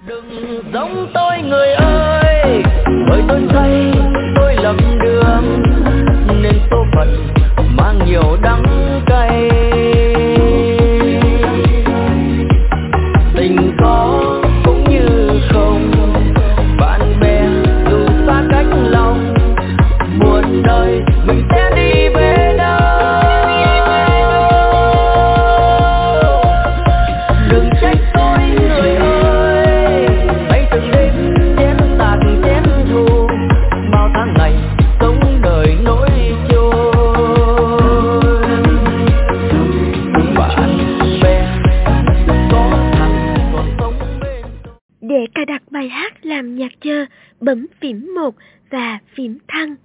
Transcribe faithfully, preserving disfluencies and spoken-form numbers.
Đừng giống tôi người ơi, bởi tôi say, tôi lầm đường, nên số phận mang nhiều đắng cay. Tình có cũng như không, bạn bè dù xa cách lòng, muôn nơi mình sẽ đi về đâu. Đừng trách tôi người ơi, hãy từng đêm chén tạc chén thù, bao tháng ngày sống đời nỗi trôi. Bạn bè có thằng còn sống bên. Để cài đặt bài hát làm nhạc chờ, bấm phím một và phím thăng.